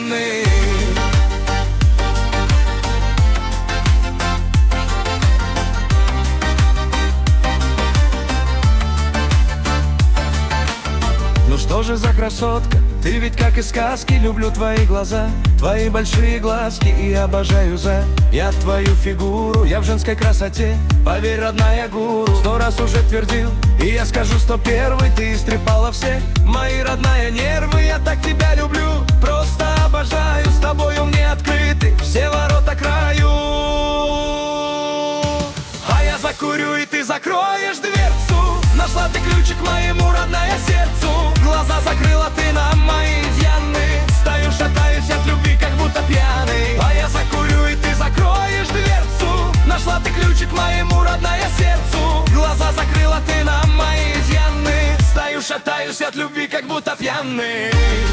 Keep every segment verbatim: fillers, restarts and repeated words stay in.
пьяный. Ну что же за красотка, ты ведь как из сказки. Люблю твои глаза, твои большие глазки, и обожаю за я твою фигуру. Я в женской красоте, поверь, родная, гуру. Сто раз уже твердил, и я скажу сто первый. Ты истрепала все мои, родная, нервы. Я так тебя люблю, просто обожаю. С тобою мне открыты все ворота к раю. А я закурю, и ты закроешь дверцу. Нашла ты ключик моему, родная, сердцу. Глаза закрыла ты на мои изъяны. Стою, шатаюсь от любви, как будто пьяный. А я закурю, и ты закроешь дверцу. Нашла ты ключик моему, родная, сердцу. Глаза закрыла ты на мои изъяны. Стою, шатаюсь от любви, как будто пьяный.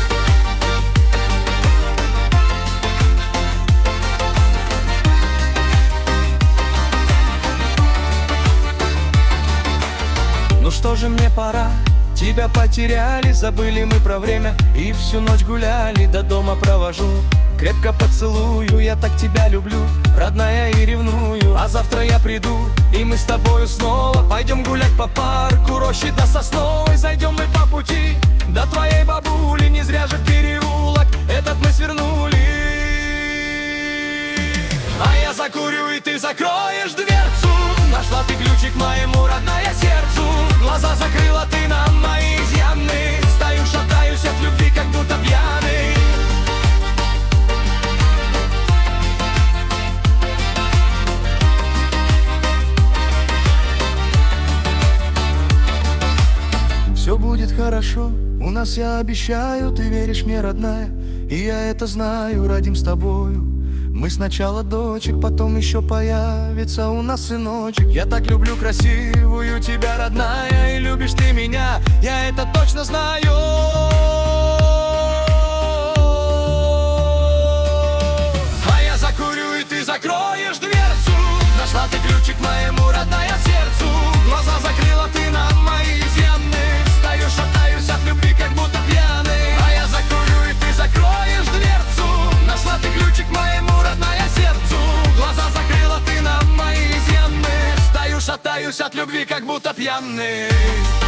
Ну что же, мне пора, тебя потеряли. Забыли мы про время и всю ночь гуляли. До дома провожу, крепко поцелую. Я так тебя люблю, родная, и ревную. А завтра я приду, и мы с тобою снова пойдем гулять по парку, рощи до Сосновой. Зайдем мы по пути до твоей бабули. Не зря же в переулок этот мы свернули. А я закурю, и ты закроешь дверцу. Нашла ты ключик моему, родная, сердцу. Глаза закрыла ты на мои изъяны. Стою, шатаюсь от любви, как будто пьяный. Все будет хорошо, у нас, я обещаю. Ты веришь мне, родная, и я это знаю. Родим с тобою мы сначала дочек, потом еще появится у нас сыночек. Я так люблю красивую тебя, родная, и любишь ты меня, я это точно знаю. А я закурю, и ты закроешь дверцу. Нашла ты ключик моему, родная, сердцу. Глаза закрыла ты на мои изъяны. Стою, шатаюсь от любви, как будто пьяный. А я закурю, и ты закроешь дверцу. Нашла ты ключик моему, родная, сердцу. Глаза закрыла ты на мои изъяны. Стою, шатаюсь от любви, как будто пьяный.